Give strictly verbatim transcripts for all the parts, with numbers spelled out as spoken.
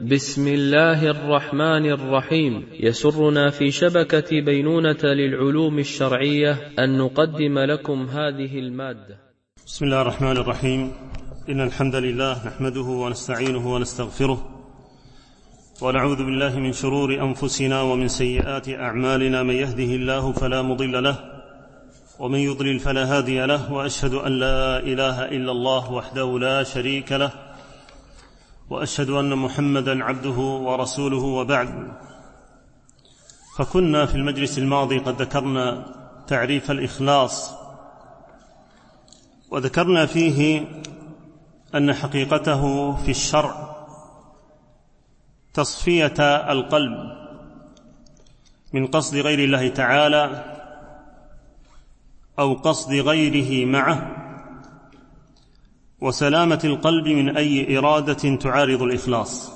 بسم الله الرحمن الرحيم. يسرنا في شبكة بينونة للعلوم الشرعية أن نقدم لكم هذه المادة. بسم الله الرحمن الرحيم. إن الحمد لله نحمده ونستعينه ونستغفره ونعوذ بالله من شرور أنفسنا ومن سيئات أعمالنا. من يهده الله فلا مضل له ومن يضلل فلا هادي له، وأشهد أن لا إله إلا الله وحده لا شريك له، وأشهد أن محمدًا عبده ورسوله، وبعد. فكنا في المجلس الماضي قد ذكرنا تعريف الإخلاص، وذكرنا فيه أن حقيقته في الشرع تصفية القلب من قصد غير الله تعالى أو قصد غيره معه، وسلامة القلب من أي إرادة تعارض الإخلاص.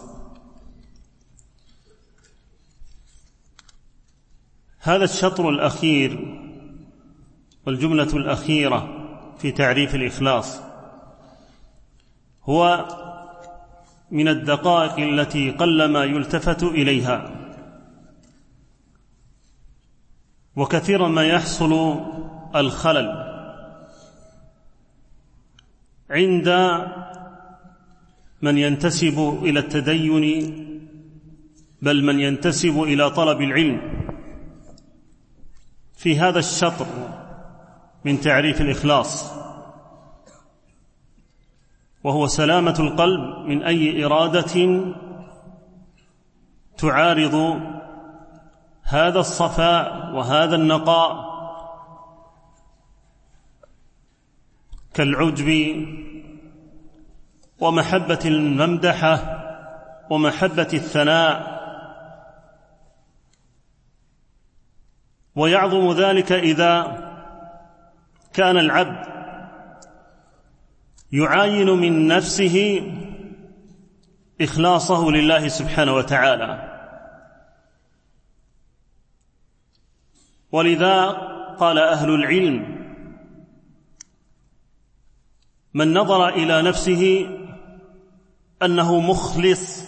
هذا الشطر الأخير والجملة الأخيرة في تعريف الإخلاص هو من الدقائق التي قلما يلتفت إليها، وكثيرا ما يحصل الخلل عند من ينتسب إلى التدين، بل من ينتسب إلى طلب العلم، في هذا الشطر من تعريف الإخلاص، وهو سلامة القلب من أي إرادة تعارض هذا الصفاء وهذا النقاء، كالعجب ومحبة الممدحة ومحبة الثناء. ويعظم ذلك إذا كان العبد يعاين من نفسه إخلاصه لله سبحانه وتعالى. ولذا قال أهل العلم: من نظر إلى نفسه أنه مخلص،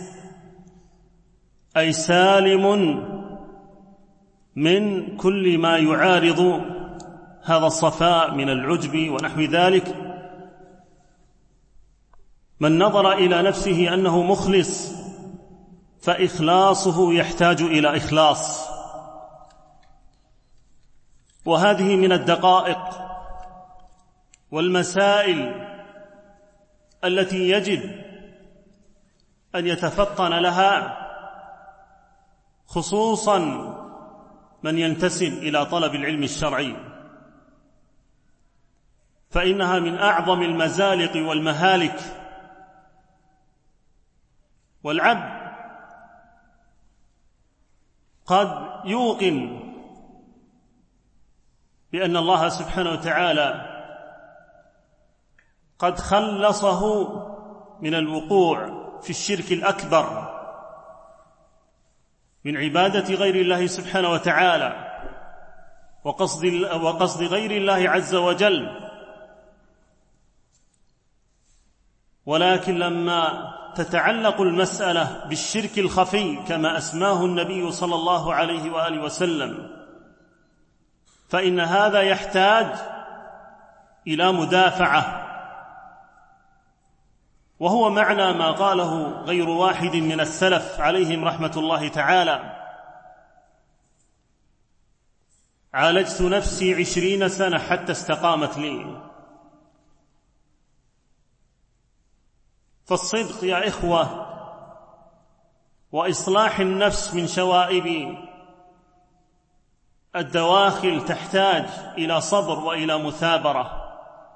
أي سالم من كل ما يعارض هذا الصفاء من العجب ونحو ذلك، من نظر إلى نفسه أنه مخلص فإخلاصه يحتاج إلى إخلاص. وهذه من الدقائق والمسائل التي يجب أن يتفطن لها خصوصا من ينتسب إلى طلب العلم الشرعي، فإنها من أعظم المزالق والمهالك. والعبد قد يوقن بأن الله سبحانه وتعالى قد خلصه من الوقوع في الشرك الأكبر من عبادة غير الله سبحانه وتعالى وقصد, وقصد غير الله عز وجل. ولكن لما تتعلق المسألة بالشرك الخفي كما أسماه النبي صلى الله عليه وآله وسلم، فإن هذا يحتاج إلى مدافعة، وهو معنى ما قاله غير واحد من السلف عليهم رحمة الله تعالى: عالجت نفسي عشرين سنة حتى استقامت لي. فالصدق يا إخوة وإصلاح النفس من شوائب الدواخل تحتاج إلى صبر وإلى مثابرة،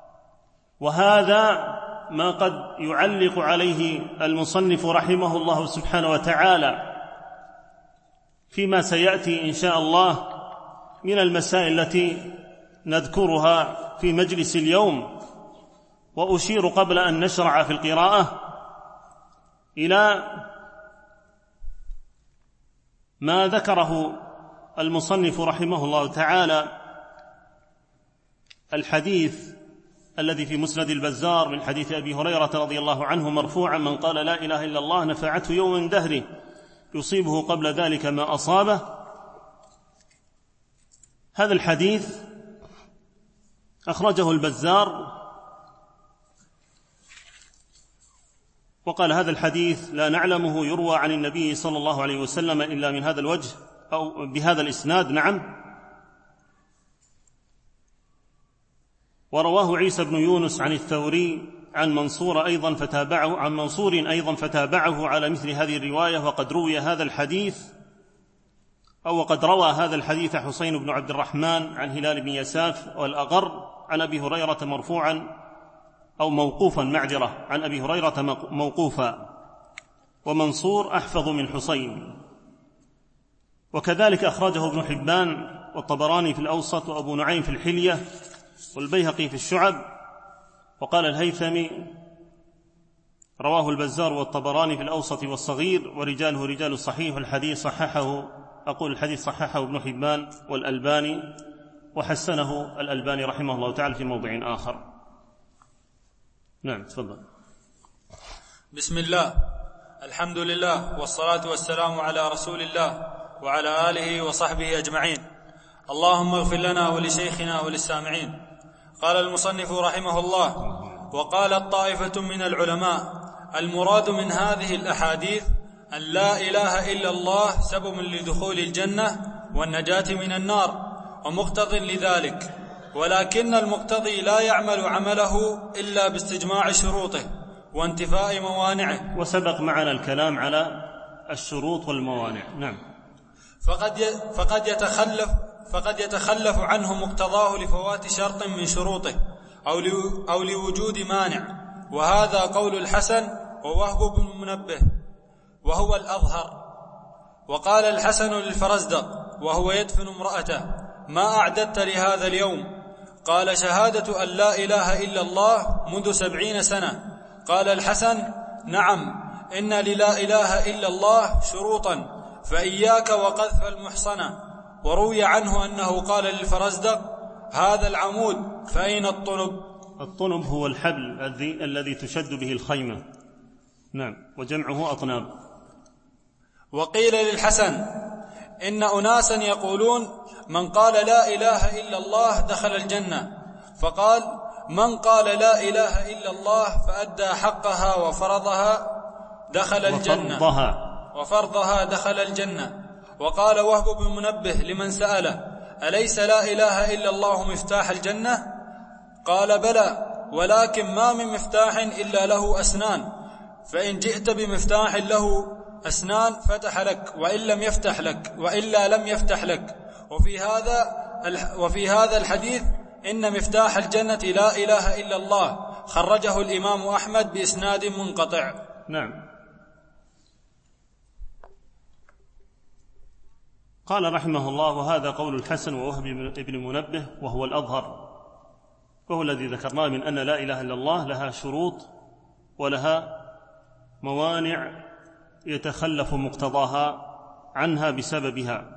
وهذا ما قد يعلق عليه المصنف رحمه الله سبحانه وتعالى فيما سيأتي إن شاء الله من المسائل التي نذكرها في مجلس اليوم. وأشير قبل أن نشرع في القراءة إلى ما ذكره المصنف رحمه الله تعالى، الحديث الذي في مسند البزار من حديث أبي هريرة رضي الله عنه مرفوعا: من قال لا إله إلا الله نفعته يوم من دهره يصيبه قبل ذلك ما أصابه. هذا الحديث أخرجه البزار وقال: هذا الحديث لا نعلمه يروى عن النبي صلى الله عليه وسلم إلا من هذا الوجه أو بهذا الإسناد. نعم. ورواه عيسى بن يونس عن الثوري عن منصور أيضا فتابعه عن منصور أيضا فتابعه على مثل هذه الرواية. وقد روي هذا الحديث أو وقد روى هذا الحديث حسين بن عبد الرحمن عن هلال بن يساف والأغر عن أبي هريرة مرفوعا أو موقوفا معذرة عن أبي هريرة موقوفا، ومنصور أحفظ من حسين. وكذلك أخرجه ابن حبان والطبراني في الأوسط وأبو نعيم في الحلية والبيهقي في الشعب. وقال الهيثمي: رواه البزار والطبراني في الأوسط والصغير ورجاله رجال الصحيح، والحديث صححه أقول الحديث صححه ابن حبان والألباني وحسنه الألباني رحمه الله تعالى في موضع آخر. نعم تفضل. بسم الله، الحمد لله، والصلاة والسلام على رسول الله وعلى آله وصحبه أجمعين. اللهم اغفر لنا ولشيخنا وللسامعين. قال المصنف رحمه الله: وقالت طائفة من العلماء: المراد من هذه الأحاديث أن لا إله إلا الله سبب لدخول الجنة والنجاة من النار ومقتض لذلك، ولكن المقتضي لا يعمل عمله إلا باستجماع شروطه وانتفاء موانعه. وسبق معنا الكلام على الشروط والموانع. نعم. فقد فقد يتخلف فقد يتخلف عنه مقتضاه لفوات شرط من شروطه أو أو لوجود مانع، وهذا قول الحسن ووهب بن منبه وهو الأظهر. وقال الحسن للفرزدق وهو يدفن امرأته: ما أعددت لهذا اليوم؟ قال: شهادة أن لا إله إلا الله منذ سبعين سنة. قال الحسن: نعم، إن للا إله إلا الله شروطا، فإياك وقذف المحصنة. وروي عنه أنه قال للفرزدق: هذا العمود فأين الطنب؟ الطنب هو الحبل الذي الذي تشد به الخيمة. نعم، وجمعه أطناب. وقيل للحسن: إن أناسا يقولون من قال لا إله إلا الله دخل الجنة، فقال: من قال لا إله إلا الله فأدى حقها وفرضها دخل الجنة وفرضها, وفرضها دخل الجنة. وقال وهب بن منبه لمن سأله: أليس لا إله إلا الله مفتاح الجنة؟ قال: بلى، ولكن ما من مفتاح إلا له أسنان، فإن جئت بمفتاح له أسنان فتح لك، وإن لم يفتح لك وإلا لم يفتح لك. وفي هذا وفي هذا الحديث إن مفتاح الجنة لا إله إلا الله، خرجه الإمام أحمد بإسناد منقطع. نعم. قال رحمه الله: وهذا قول الحسن ووهب بن منبه وهو الأظهر، وهو الذي ذكرناه من أن لا إله إلا الله لها شروط ولها موانع يتخلف مقتضاها عنها بسببها.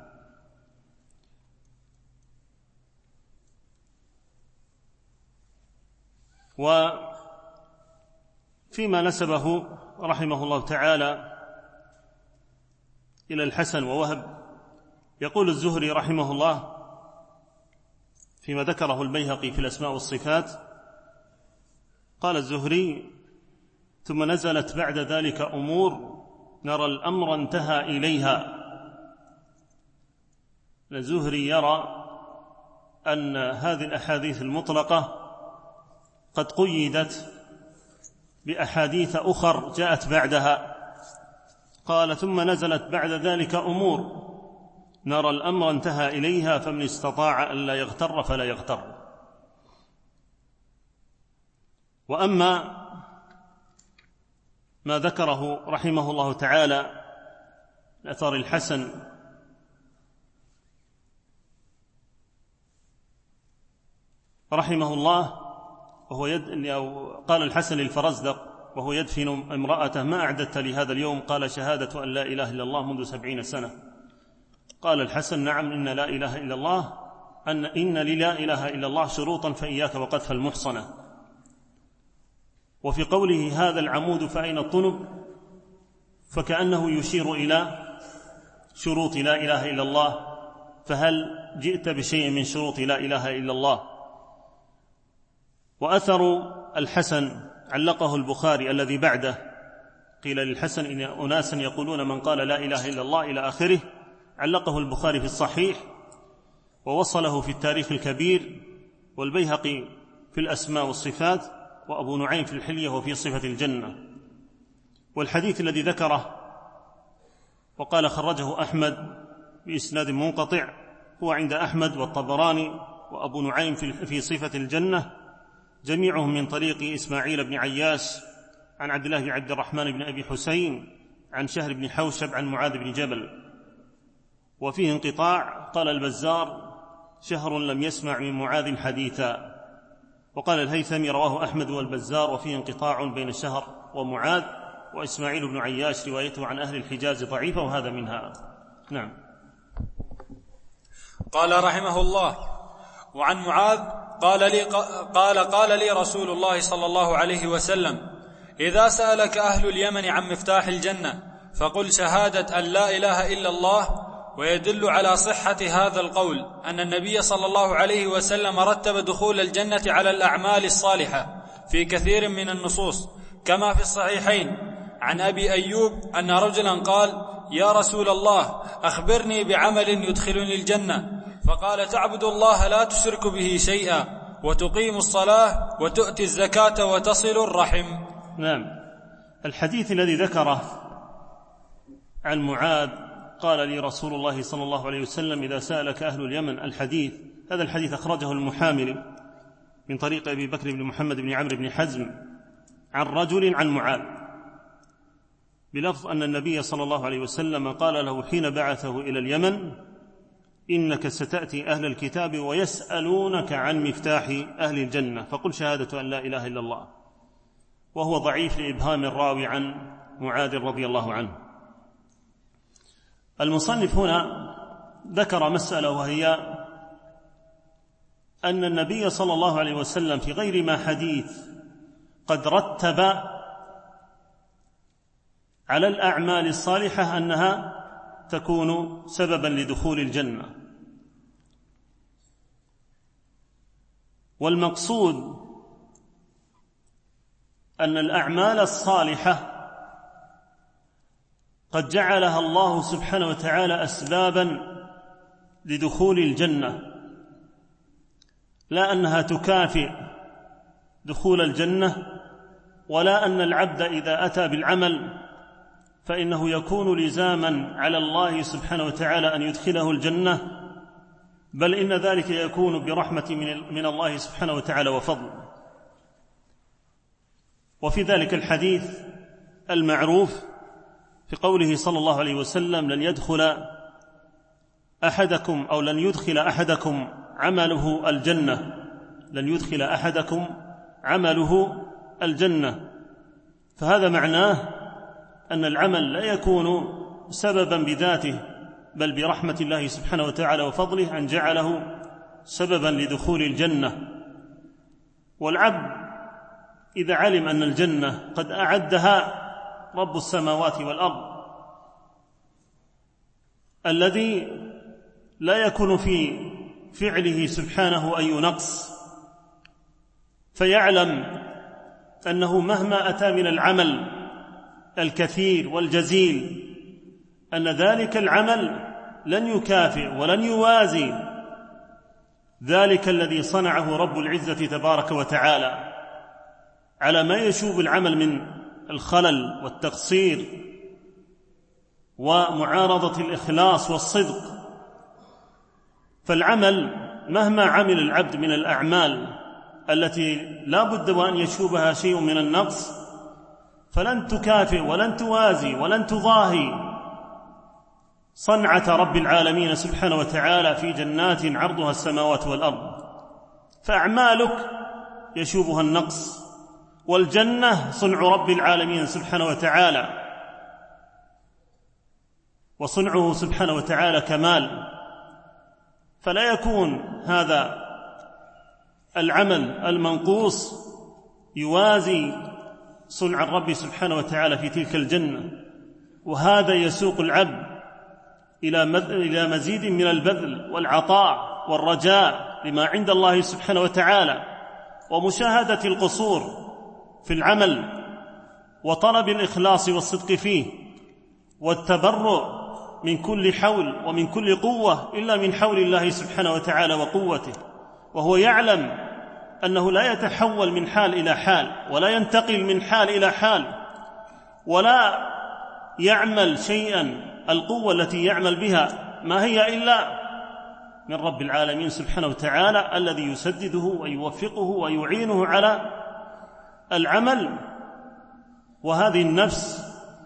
وفيما نسبه رحمه الله تعالى إلى الحسن ووهب، يقول الزهري رحمه الله فيما ذكره البيهقي في الأسماء والصفات، قال الزهري: ثم نزلت بعد ذلك أمور نرى الأمر انتهى إليها. الزهري يرى أن هذه الأحاديث المطلقة قد قيدت بأحاديث أخر جاءت بعدها. قال: ثم نزلت بعد ذلك أمور نرى الأمر انتهى إليها، فمن استطاع أن لا يغتر فلا يغتر. وأما ما ذكره رحمه الله تعالى الأثر الحسن رحمه الله، وهو يد... أو قال الحسن للفرزدق وهو يدفن امرأته: ما أعددت لهذا اليوم؟ قال: شهادة أن لا إله إلا الله منذ سبعين سنة. قال الحسن: نعم، إن لا إله إلا الله أن إن للا إله إلا الله شروطا، فإياك وقذف المحصنة. وفي قوله هذا العمود فأين الطنب فكأنه يشير إلى شروط لا إله إلا الله، فهل جئت بشيء من شروط لا إله إلا الله؟ وأثر الحسن علقه البخاري الذي بعده، قيل للحسن إن أناسا يقولون من قال لا إله إلا الله إلى آخره، علقه البخاري في الصحيح ووصله في التاريخ الكبير، والبيهقي في الأسماء والصفات، وأبو نعيم في الحلية وفي صفة الجنة. والحديث الذي ذكره وقال خرجه أحمد بإسناد منقطع هو عند أحمد والطبراني وأبو نعيم في صفة الجنة، جميعهم من طريق إسماعيل بن عياش عن عبد الله بن عبد الرحمن بن أبي حسين عن شهر بن حوشب عن معاذ بن جبل، وفيه انقطاع. قال البزار شهر لم يسمع من معاذ حديثا. وقال الهيثمي رواه أحمد والبزار وفيه انقطاع بين شهر ومعاذ، وإسماعيل بن عياش روايته عن أهل الحجاز ضعيفة وهذا منها. نعم. قال رحمه الله: وعن معاذ قال لي قال قال لي رسول الله صلى الله عليه وسلم: إذا سألك أهل اليمن عن مفتاح الجنة فقل شهادة أن لا إله إلا الله. ويدل على صحة هذا القول أن النبي صلى الله عليه وسلم رتب دخول الجنة على الأعمال الصالحة في كثير من النصوص، كما في الصحيحين عن أبي أيوب أن رجلا قال: يا رسول الله أخبرني بعمل يدخلني الجنة، فقال: تعبد الله لا تشرك به شيئا، وتقيم الصلاة، وتؤتي الزكاة، وتصل الرحم. نعم. الحديث الذي ذكره عن معاذ قال لي رسول الله صلى الله عليه وسلم: إذا سألك أهل اليمن، الحديث هذا الحديث أخرجه المحاملي من طريق أبي بكر بن محمد بن عمرو بن حزم عن رجل عن معاذ بلفظ أن النبي صلى الله عليه وسلم قال له حين بعثه إلى اليمن: إنك ستأتي أهل الكتاب ويسألونك عن مفتاح أهل الجنة فقل شهادة أن لا إله إلا الله. وهو ضعيف لإبهام الراوي عن معاذ رضي الله عنه. المصنف هنا ذكر مسألة، وهي أن النبي صلى الله عليه وسلم في غير ما حديث قد رتب على الأعمال الصالحة أنها تكون سببا لدخول الجنة. والمقصود أن الأعمال الصالحة قد جعلها الله سبحانه وتعالى أسبابا لدخول الجنة، لا أنها تكافئ دخول الجنة، ولا أن العبد إذا أتى بالعمل فإنه يكون لزاما على الله سبحانه وتعالى أن يدخله الجنة، بل إن ذلك يكون برحمة من الله سبحانه وتعالى وفضل. وفي ذلك الحديث المعروف في قوله صلى الله عليه وسلم: لن يدخل أحدكم أو لن يدخل أحدكم عمله الجنة لن يدخل أحدكم عمله الجنة. فهذا معناه أن العمل لا يكون سببا بذاته، بل برحمة الله سبحانه وتعالى وفضله أن جعله سببا لدخول الجنة. والعبد إذا علم أن الجنة قد أعدها رب السماوات والأرض الذي لا يكون في فعله سبحانه أي نقص، فيعلم أنه مهما أتى من العمل الكثير والجزيل أن ذلك العمل لن يكافئ ولن يوازي ذلك الذي صنعه رب العزة تبارك وتعالى على ما يشوب العمل من الخلل والتقصير ومعارضة الإخلاص والصدق. فالعمل مهما عمل العبد من الأعمال التي لا بد وأن يشوبها شيء من النقص فلن تكافئ ولن توازي ولن تضاهي صنعة رب العالمين سبحانه وتعالى في جنات عرضها السماوات والأرض. فأعمالك يشوبها النقص، والجنة صنع رب العالمين سبحانه وتعالى، وصنعه سبحانه وتعالى كمال، فلا يكون هذا العمل المنقوص يوازي صنع الرب سبحانه وتعالى في تلك الجنة، وهذا يسوق العبد إلى مزيد من البذل والعطاء والرجاء لما عند الله سبحانه وتعالى، ومشاهدة القصور في العمل، وطلب الإخلاص والصدق فيه، والتبرؤ من كل حول ومن كل قوة إلا من حول الله سبحانه وتعالى وقوته، وهو يعلم أنه لا يتحول من حال إلى حال، ولا ينتقل من حال إلى حال، ولا يعمل شيئا القوة التي يعمل بها ما هي إلا من رب العالمين سبحانه وتعالى الذي يسدده ويوفقه ويعينه على العمل. وهذه النفس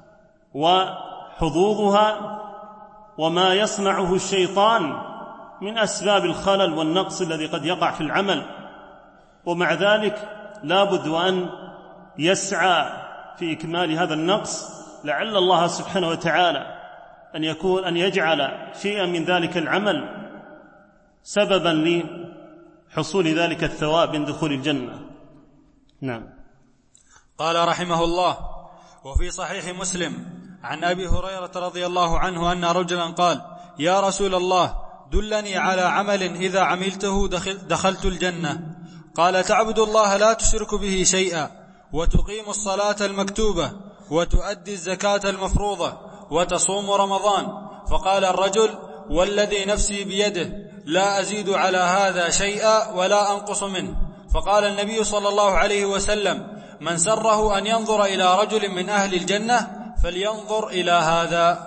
وحظوظها وما يصنعه الشيطان من أسباب الخلل والنقص الذي قد يقع في العمل، ومع ذلك لا بد أن يسعى في إكمال هذا النقص، لعل الله سبحانه وتعالى أن يكون أن يجعل شيئا من ذلك العمل سببا لحصول ذلك الثواب من دخول الجنة. نعم. قال رحمه الله: وفي صحيح مسلم عن أبي هريرة رضي الله عنه أن رجلا قال: يا رسول الله، دلني على عمل إذا عملته دخلت الجنة. قال: تعبد الله لا تشرك به شيئا، وتقيم الصلاة المكتوبة، وتؤدي الزكاة المفروضة، وتصوم رمضان. فقال الرجل: والذي نفسي بيده لا أزيد على هذا شيئا ولا أنقص منه. فقال النبي صلى الله عليه وسلم: من سره أن ينظر إلى رجل من أهل الجنة فلينظر إلى هذا.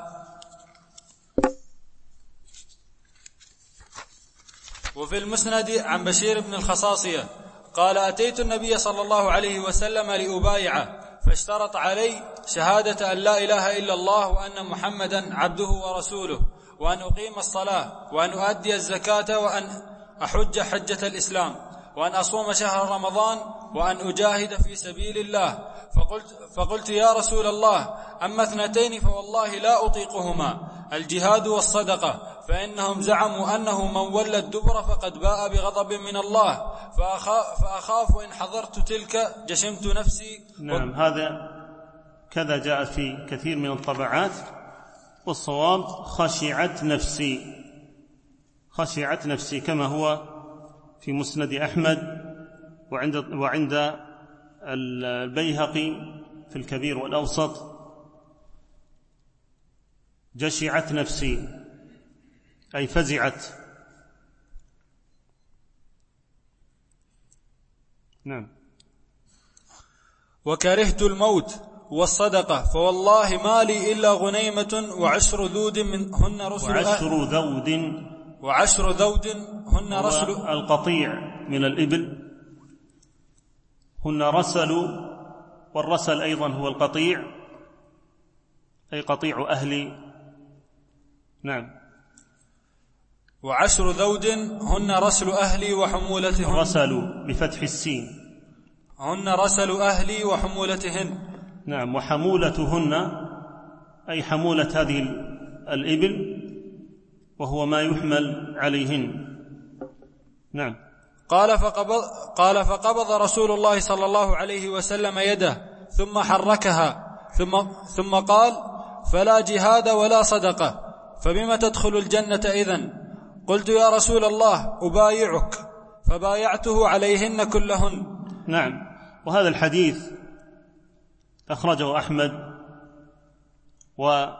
وفي المسند عن بشير بن الخصاصية قال: أتيت النبي صلى الله عليه وسلم لأبايعه، فاشترط علي شهادة أن لا إله إلا الله وأن محمدا عبده ورسوله، وأن أقيم الصلاة، وأن أؤدي الزكاة، وأن أحج حجة الإسلام، وأن أصوم شهر رمضان، وأن أجاهد في سبيل الله. فقلت, فقلت يا رسول الله، أما اثنتين فوالله لا أطيقهما، الجهاد والصدقة، فإنهم زعموا أنه من ولى الدبر فقد باء بغضب من الله، فأخاف إن حضرت تلك جشمت نفسي. نعم، هذا كذا جاء في كثير من الطبعات، والصواب خشعت نفسي، خشعت نفسي، كما هو في مسند أحمد وعند, وعند البيهقي في الكبير والأوسط. جشعت نفسي أي فزعت. نعم. وكرهت الموت والصدقة، فوالله ما لي إلا غنيمة وعشر ذود منهن رسل وعشر ذود وعشر ذود هن رسل القطيع من الإبل، هن رسل، والرسل أيضا هو القطيع، أي قطيع أهل. نعم. وعشر ذود هن رسل أهلي وحمولتهن. رسل بفتح السين، هن رسل أهلي وحمولتهن. نعم. وحمولتهن أي حمولة هذه الإبل، وهو ما يحمل عليهن. نعم. قال فقبض, قال فقبض رسول الله صلى الله عليه وسلم يده ثم حركها، ثم, ثم قال: فلا جهاد ولا صدقة، فبما تدخل الجنة إذن؟ قلت: يا رسول الله، أبايعك. فبايعته عليهن كلهن. نعم. وهذا الحديث أخرجه أحمد، وقال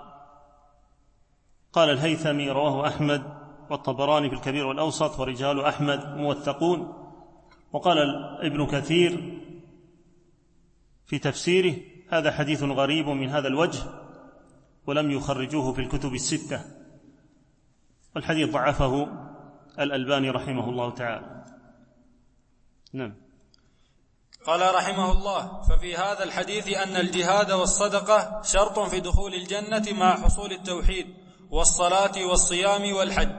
الهيثمي رواه أحمد والطبراني في الكبير والأوسط، ورجال أحمد موثقون. وقال ابن كثير في تفسيره: هذا حديث غريب من هذا الوجه، ولم يخرجوه في الكتب الستة، والحديث ضعفه الألباني رحمه الله تعالى. نعم. قال رحمه الله: ففي هذا الحديث أن الجهاد والصدقة شرط في دخول الجنة مع حصول التوحيد والصلاة والصيام والحج.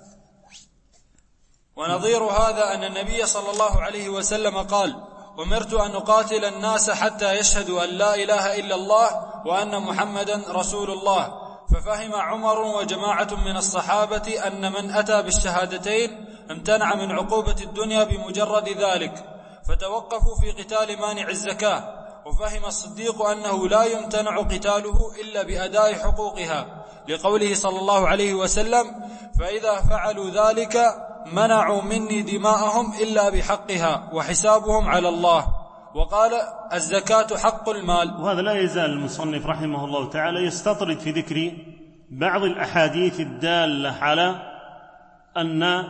ونظير هذا أن النبي صلى الله عليه وسلم قال: أمرت أن أقاتل الناس حتى يشهدوا أن لا إله إلا الله وأن محمدا رسول الله. ففهم عمر وجماعة من الصحابة أن من أتى بالشهادتين امتنع من عقوبة الدنيا بمجرد ذلك، فتوقفوا في قتال مانع الزكاة، وفهم الصديق أنه لا يمتنع قتاله إلا بأداء حقوقها، لقوله صلى الله عليه وسلم: فإذا فعلوا ذلك منعوا مني دماءهم إلا بحقها وحسابهم على الله. وقال: الزكاة حق المال. وهذا لا يزال المصنف رحمه الله تعالى يستطرد في ذكر بعض الأحاديث الدالة على أن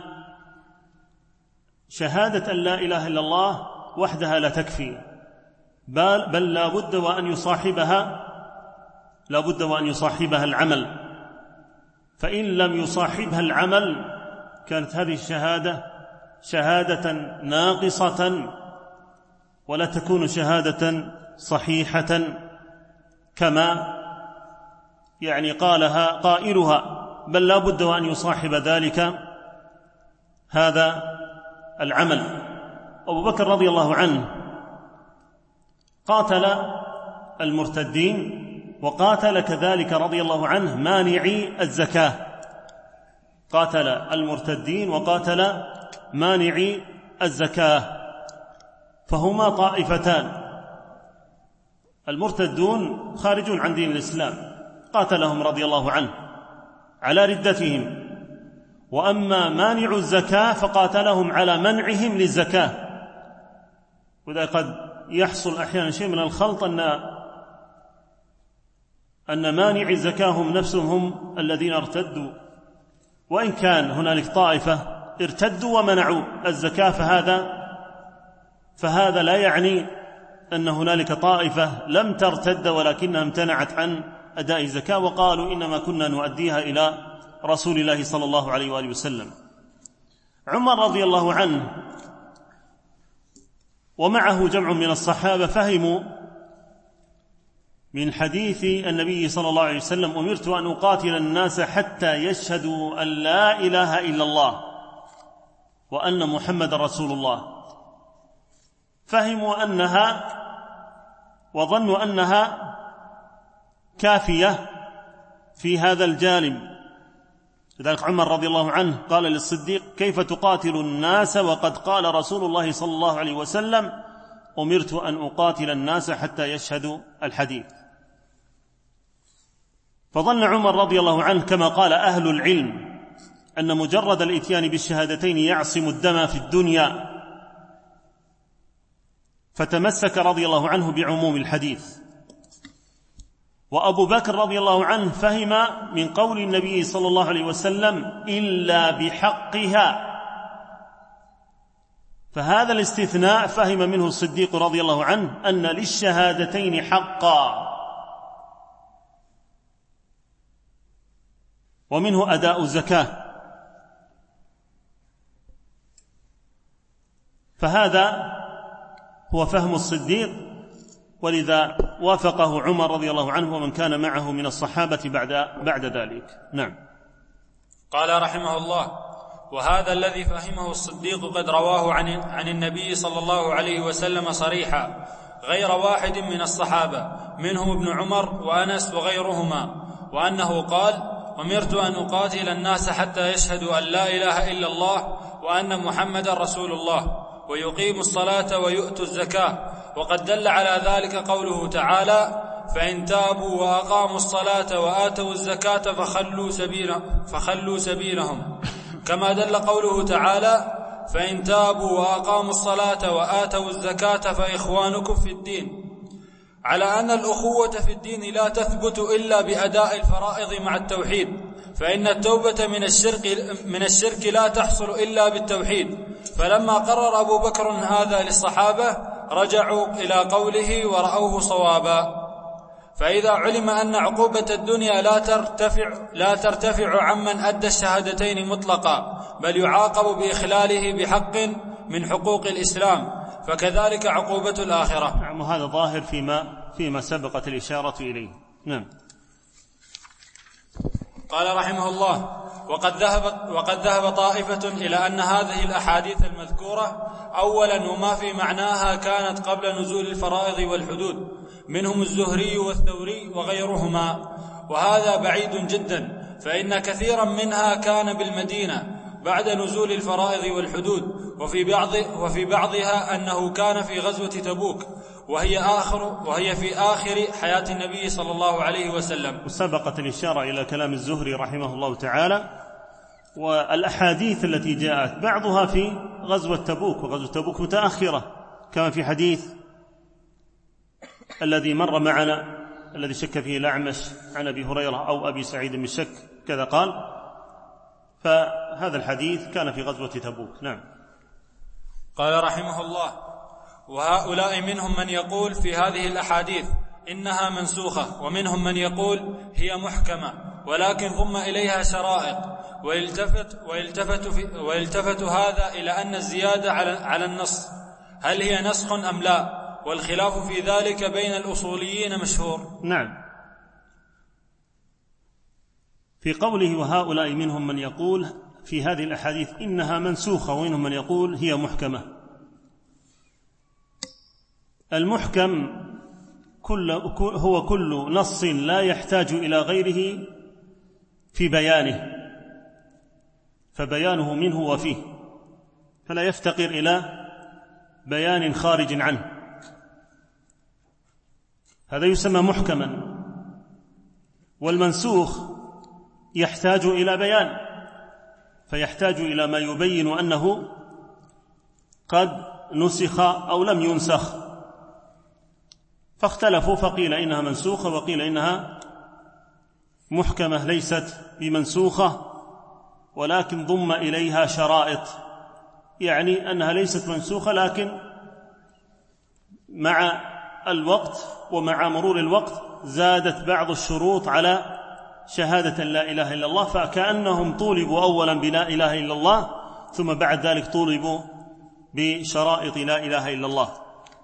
شهادة أن لا إله إلا الله وحدها لا تكفي، بل, بل لا بد وأن يصاحبها لا بد وأن يصاحبها العمل، فإن لم يصاحبها العمل كانت هذه الشهادة شهادة ناقصة ولا تكون شهادة صحيحة كما يعني قالها قائلها، بل لا بد وأن يصاحب ذلك هذا العمل. أبو بكر رضي الله عنه قاتل المرتدين، وقاتل كذلك رضي الله عنه مانعي الزكاة، قاتل المرتدين وقاتل مانعي الزكاة، فهما طائفتان. المرتدون خارجون عن دين الإسلام قاتلهم رضي الله عنه على ردتهم، وأما مانع الزكاة فقاتلهم على منعهم للزكاة. وإذا قد يحصل أحيانا شيء من الخلط أن أن مانع الزكاة هم نفسهم هم الذين ارتدوا، وإن كان هنالك طائفة ارتدوا ومنعوا الزكاة فهذا فهذا لا يعني أن هنالك طائفة لم ترتد ولكنها امتنعت عن أداء الزكاة وقالوا إنما كنا نؤديها إلى رسول الله صلى الله عليه وآله وسلم. عمر رضي الله عنه ومعه جمع من الصحابة فهموا من حديث النبي صلى الله عليه وسلم: أمرت أن أقاتل الناس حتى يشهدوا أن لا إله إلا الله وأن محمد رسول الله، فهموا أنها وظنوا أنها كافية في هذا الجانب. لذلك عمر رضي الله عنه قال للصديق: كيف تقاتل الناس وقد قال رسول الله صلى الله عليه وسلم: أمرت أن أقاتل الناس حتى يشهدوا الحديث. فظن عمر رضي الله عنه كما قال أهل العلم أن مجرد الإتيان بالشهادتين يعصم الدم في الدنيا، فتمسك رضي الله عنه بعموم الحديث. وأبو بكر رضي الله عنه فهم من قول النبي صلى الله عليه وسلم: إلا بحقها، فهذا الاستثناء فهم منه الصديق رضي الله عنه أن للشهادتين حقا، ومنه أداء الزكاة. فهذا هو فهم الصديق، ولذا وافقه عمر رضي الله عنه ومن كان معه من الصحابة بعد, بعد ذلك. نعم. قال رحمه الله: وهذا الذي فهمه الصديق قد رواه عن, عن النبي صلى الله عليه وسلم صريحا غير واحد من الصحابة، منهم ابن عمر وأنس وغيرهما، وأنه قال: أمرت أن أقاتل الناس حتى يشهدوا أن لا إله إلا الله وأن محمد رسول الله ويقيموا الصلاة ويؤتوا الزكاة. وقد دل على ذلك قوله تعالى: فإن تابوا وأقاموا الصلاة وآتوا الزكاة فخلوا, سبيل فخلوا سبيلهم، كما دل قوله تعالى: فإن تابوا وأقاموا الصلاة وآتوا الزكاة فإخوانكم في الدين، على أن الأخوة في الدين لا تثبت إلا بأداء الفرائض مع التوحيد، فإن التوبة من الشرك, من الشرك لا تحصل إلا بالتوحيد. فلما قرر أبو بكر هذا للصحابة رجعوا إلى قوله ورأوه صوابا. فإذا علم أن عقوبة الدنيا لا ترتفع, لا ترتفع عمن أدى الشهادتين مطلقا، بل يعاقب بإخلاله بحق من حقوق الإسلام، فكذلك عقوبة الآخرة. نعم، وهذا ظاهر فيما, فيما سبقت الإشارة إليه. نعم. قال رحمه الله: وقد ذهب, وقد ذهب طائفة إلى أن هذه الأحاديث المذكورة أولا وما في معناها كانت قبل نزول الفرائض والحدود، منهم الزهري والثوري وغيرهما، وهذا بعيد جدا، فإن كثيرا منها كان بالمدينة بعد نزول الفرائض والحدود، وفي بعض وفي بعضها أنه كان في غزوة تبوك، وهي آخر وهي في آخر حياة النبي صلى الله عليه وسلم. وسبقت الإشارة إلى كلام الزهري رحمه الله تعالى، والأحاديث التي جاءت بعضها في غزوة تبوك، وغزوة تبوك متأخرة كما في حديث الذي مر معنا الذي شك فيه الأعمش عن أبي هريرة أو أبي سعيد بن شك كذا قال، فهذا الحديث كان في غزوة تبوك. نعم. قال رحمه الله: وهؤلاء منهم من يقول في هذه الأحاديث إنها منسوخة، ومنهم من يقول هي محكمة ولكن ضم إليها شرائط، ويلتفت, ويلتفت, في ويلتفت هذا إلى أن الزيادة على, على النص هل هي نسخ أم لا، والخلاف في ذلك بين الأصوليين مشهور. نعم. في قوله وهؤلاء منهم من يقول في هذه الأحاديث إنها منسوخة، ومنهم من يقول هي محكمة. المحكم كل هو كل نص لا يحتاج إلى غيره في بيانه، فبيانه منه وفيه، فلا يفتقر إلى بيان خارج عنه، هذا يسمى محكما. والمنسوخ يحتاج إلى بيان، فيحتاج إلى ما يبين أنه قد نسخ أو لم ينسخ، فاختلفوا فقيل إنها منسوخة وقيل إنها محكمة ليست بمنسوخة ولكن ضم إليها شرائط، يعني أنها ليست منسوخة لكن مع الوقت ومع مرور الوقت زادت بعض الشروط على شهادة لا إله إلا الله، فكأنهم طولبوا أولا بلا إله إلا الله ثم بعد ذلك طولبوا بشرائط لا إله إلا الله.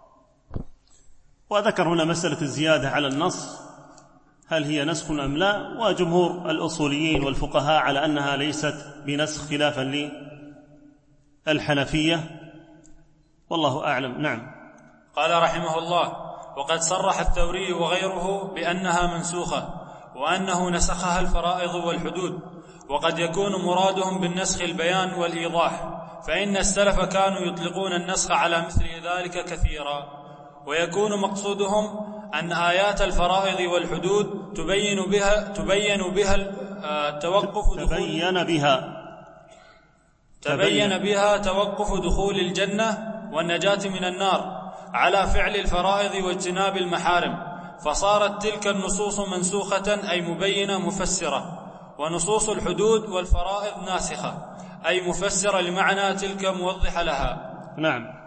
وذكر هنا مسألة الزيادة على النص هل هي نسخ أم لا، وجمهور الأصوليين والفقهاء على أنها ليست بنسخ خلافا للحنفية، والله أعلم. نعم. قال رحمه الله: وقد صرح الثوري وغيره بأنها منسوخة، وأنه نسخها الفرائض والحدود، وقد يكون مرادهم بالنسخ البيان والإيضاح، فإن السلف كانوا يطلقون النسخ على مثل ذلك كثيرا، ويكون مقصودهم أن آيات الفرائض والحدود تبين بها تبين بها توقف دخول تبين بها تبين بها توقف دخول الجنة والنجاة من النار على فعل الفرائض واجتناب المحارم، فصارت تلك النصوص منسوخة أي مبينة مفسرة، ونصوص الحدود والفرائض ناسخة أي مفسرة لمعنى تلك موضحة لها. نعم.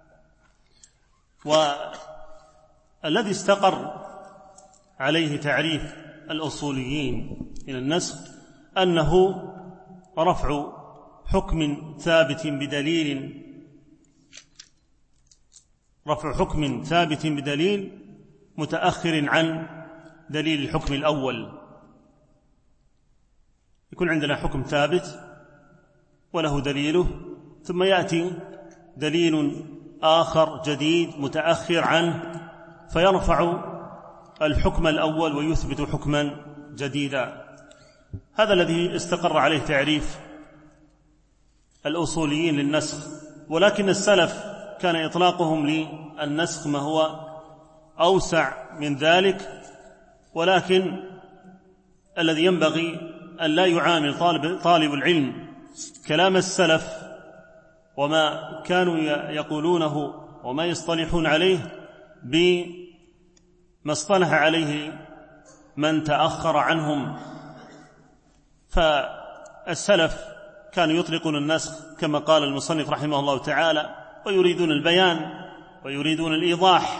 والذي استقر عليه تعريف الأصوليين من النسخ أنه رفع حكم ثابت بدليل رفع حكم ثابت بدليل متأخر عن دليل الحكم الأول. يكون عندنا حكم ثابت وله دليله، ثم يأتي دليل آخر جديد متأخر عنه فيرفع الحكم الأول ويثبت حكما جديدا. هذا الذي استقر عليه تعريف الأصوليين للنسخ. ولكن السلف كان إطلاقهم للنسخ ما هو أوسع من ذلك، ولكن الذي ينبغي أن لا يعامل طالب, طالب العلم كلام السلف وما كانوا يقولونه وما يصطلحون عليه بما اصطلح عليه من تأخر عنهم. فالسلف كانوا يطلقون النسخ كما قال المصنف رحمه الله تعالى، ويريدون البيان ويريدون الإيضاح،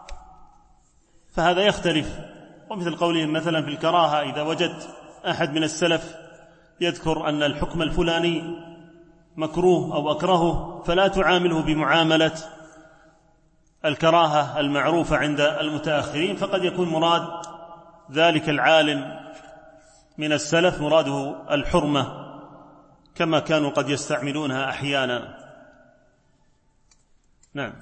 فهذا يختلف. ومثل قولهم مثلا في الكراهة، إذا وجدت أحد من السلف يذكر أن الحكم الفلاني مكروه أو أكرهه فلا تعامله بمعاملة الكراهة المعروفة عند المتأخرين، فقد يكون مراد ذلك العالم من السلف مراده الحرمة كما كانوا قد يستعملونها أحيانا. نعم.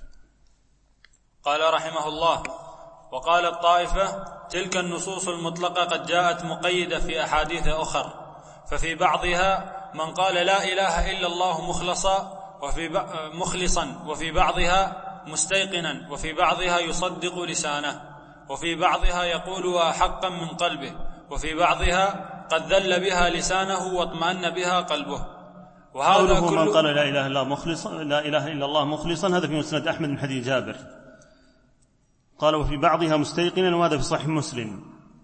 قال رحمه الله: وقال الطائفة: تلك النصوص المطلقة قد جاءت مقيدة في أحاديث أخر، ففي بعضها من قال لا إله إلا الله مخلصا وفي مخلصا وفي بعضها مستيقنا، وفي بعضها يصدق لسانه، وفي بعضها يقولها حقا من قلبه، وفي بعضها قد ذل بها لسانه واطمأن بها قلبه. وهذا كله من قال لا إله إلا الله مخلصا لا إله إلا الله مخلصا، هذا في مسند أحمد من حديث جابر قال وفي بعضها مستيقنا، وهذا في صحيح مسلم.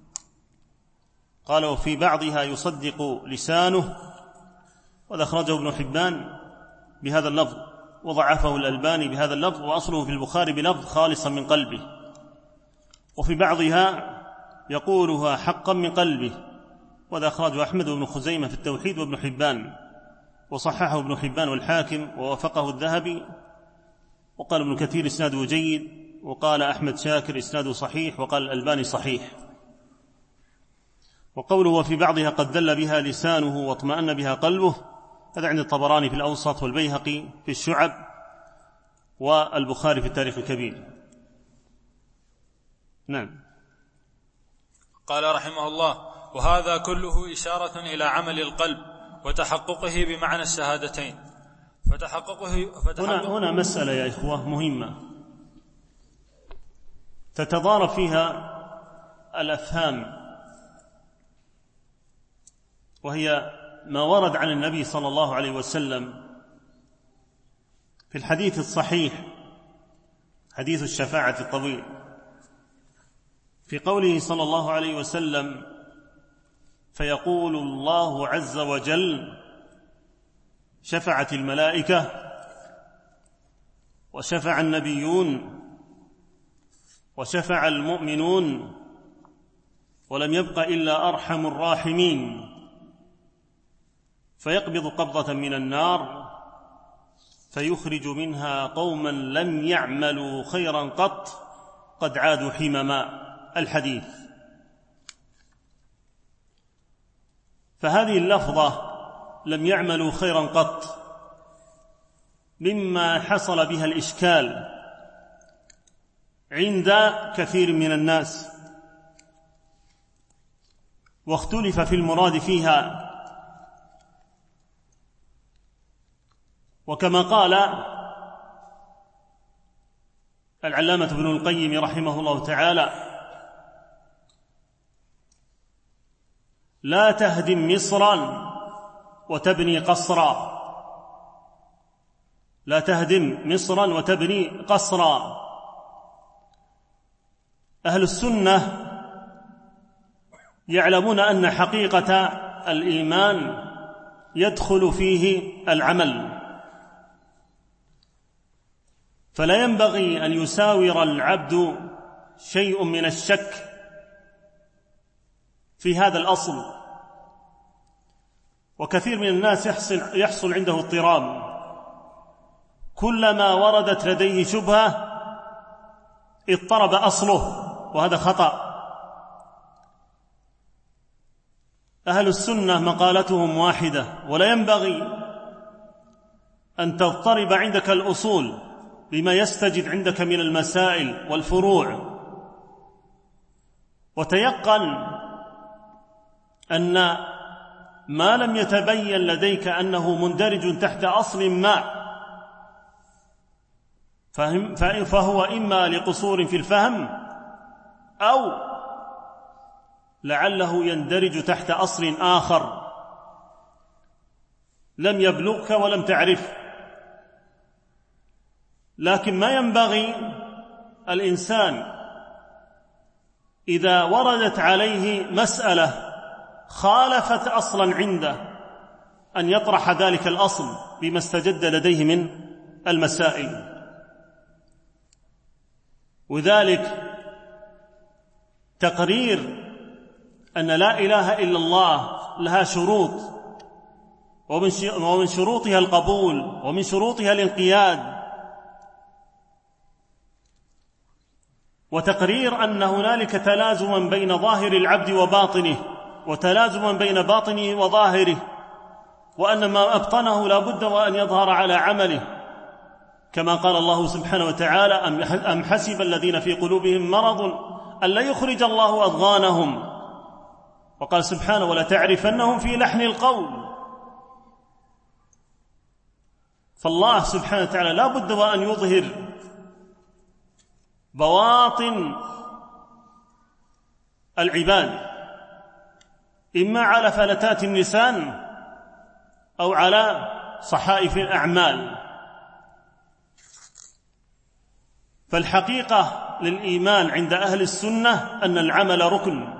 قال وفي بعضها يصدق لسانه، وذا أخرجه ابن حبان بهذا اللفظ، وضعفه الألباني بهذا اللفظ، وأصله في البخاري بلفظ خالصا من قلبه. وفي بعضها يقولها حقا من قلبه، وذا أخرجه أحمد وابن خزيمة في التوحيد وابن حبان، وصححه ابن حبان والحاكم ووافقه الذهبي، وقال ابن كثير إسناده جيد، وقال أحمد شاكر إسناده صحيح، وقال الألباني صحيح. وقوله وفي بعضها قد ذل بها لسانه واطمأن بها قلبه، هذا عند الطبراني في الأوسط، والبيهقي في الشعب، والبخاري في التاريخ الكبير. نعم. قال رحمه الله: وهذا كله إشارة إلى عمل القلب وتحققه بمعنى الشهادتين. فتحققه فتحقق هنا, هنا مسألة يا إخوة مهمة تتضارب فيها الأفهام، وهي ما ورد عن النبي صلى الله عليه وسلم في الحديث الصحيح، حديث الشفاعة الطويل، في قوله صلى الله عليه وسلم: فيقول الله عز وجل: شفعت الملائكة وشفع النبيون وشفع المؤمنون ولم يبق إلا أرحم الراحمين، فيقبض قبضة من النار فيخرج منها قوما لم يعملوا خيرا قط قد عادوا حمما. الحديث. فهذه اللفظة لم يعملوا خيرا قط مما حصل بها الإشكال عند كثير من الناس، واختلف في المراد فيها. وكما قال العلامة ابن القيم رحمه الله تعالى: لا تهدم مصرا وتبني قصرا، لا تهدم مصرا وتبني قصرا. أهل السنة يعلمون أن حقيقة الإيمان يدخل فيه العمل، فلا ينبغي أن يساور العبد شيء من الشك في هذا الأصل. وكثير من الناس يحصل, يحصل عنده اضطراب، كلما وردت لديه شبهة اضطرب أصله، وهذا خطأ. أهل السنة مقالتهم واحدة، ولا ينبغي أن تضطرب عندك الأصول بما يستجد عندك من المسائل والفروع، وتيقن أن ما لم يتبين لديك أنه مندرج تحت أصل ما فهو إما لقصور في الفهم، أو لعله يندرج تحت أصل آخر لم يبلغك ولم تعرف. لكن ما ينبغي الإنسان إذا وردت عليه مسألة خالفت أصلا عنده أن يطرح ذلك الأصل بما استجد لديه من المسائل. وذلك تقرير أن لا إله إلا الله لها شروط، ومن شروطها القبول، ومن شروطها الانقياد، وتقرير أن هنالك تلازما بين ظاهر العبد وباطنه، وتلازما بين باطنه وظاهره، وأن ما أبطنه لا بد وأن يظهر على عمله، كما قال الله سبحانه وتعالى: أم حسب الذين في قلوبهم مرض أن لا يخرج الله أضغانهم، وقال سبحانه: ولا تعرفنهم في لحن القول. فالله سبحانه وتعالى لا بد وأن يظهر بواطن العباد، إما على فلتات اللسان أو على صحائف الأعمال. فالحقيقة للإيمان عند أهل السنة أن العمل ركن،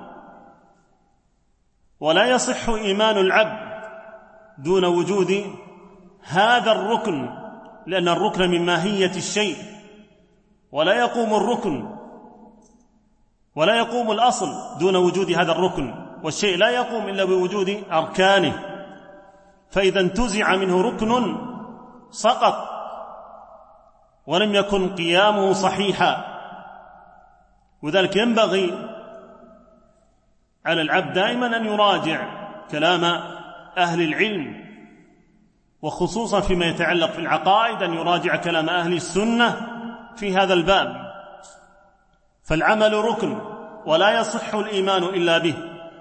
ولا يصح إيمان العبد دون وجود هذا الركن، لأن الركن من ماهية الشيء، ولا يقوم الركن ولا يقوم الأصل دون وجود هذا الركن، والشيء لا يقوم إلا بوجود أركانه. فإذا انتزع منه ركن سقط ولم يكن قيامه صحيحا. وذلك ينبغي على العبد دائما أن يراجع كلام أهل العلم، وخصوصا فيما يتعلق في العقائد أن يراجع كلام أهل السنة في هذا الباب. فالعمل ركن ولا يصح الإيمان إلا به.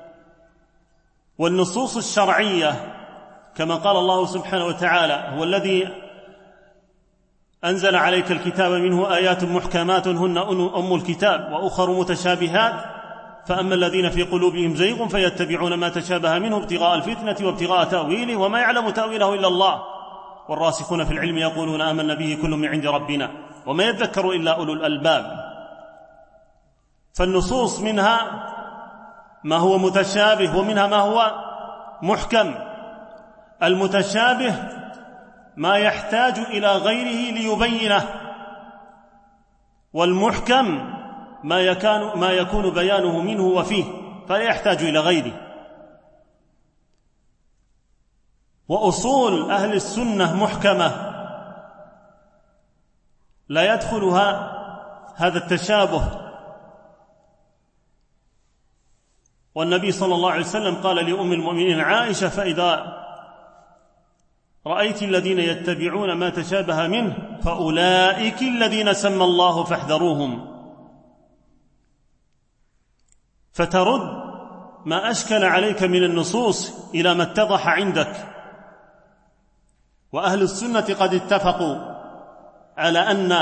والنصوص الشرعية كما قال الله سبحانه وتعالى: هو الذي أنزل عليك الكتاب منه آيات محكمات هن أم الكتاب وأخر متشابهات فأما الذين في قلوبهم زيغ فيتبعون ما تشابه منه ابتغاء الفتنة وابتغاء تأويله وما يعلم تأويله إلا الله والراسخون في العلم يقولون آمنا به كل من عند ربنا وما يذكر إلا أولو الألباب. فالنصوص منها ما هو متشابه ومنها ما هو محكم. المتشابه ما يحتاج إلى غيره ليبينه، والمحكم ما يكون, ما يكون بيانه منه وفيه فلا يحتاج إلى غيره. وأصول أهل السنة محكمة لا يدخلها هذا التشابه. والنبي صلى الله عليه وسلم قال لأم المؤمنين عائشة: فإذا رأيت الذين يتبعون ما تشابه منه فأولئك الذين سمى الله فاحذروهم. فترد ما أشكل عليك من النصوص إلى ما اتضح عندك. وأهل السنة قد اتفقوا على أن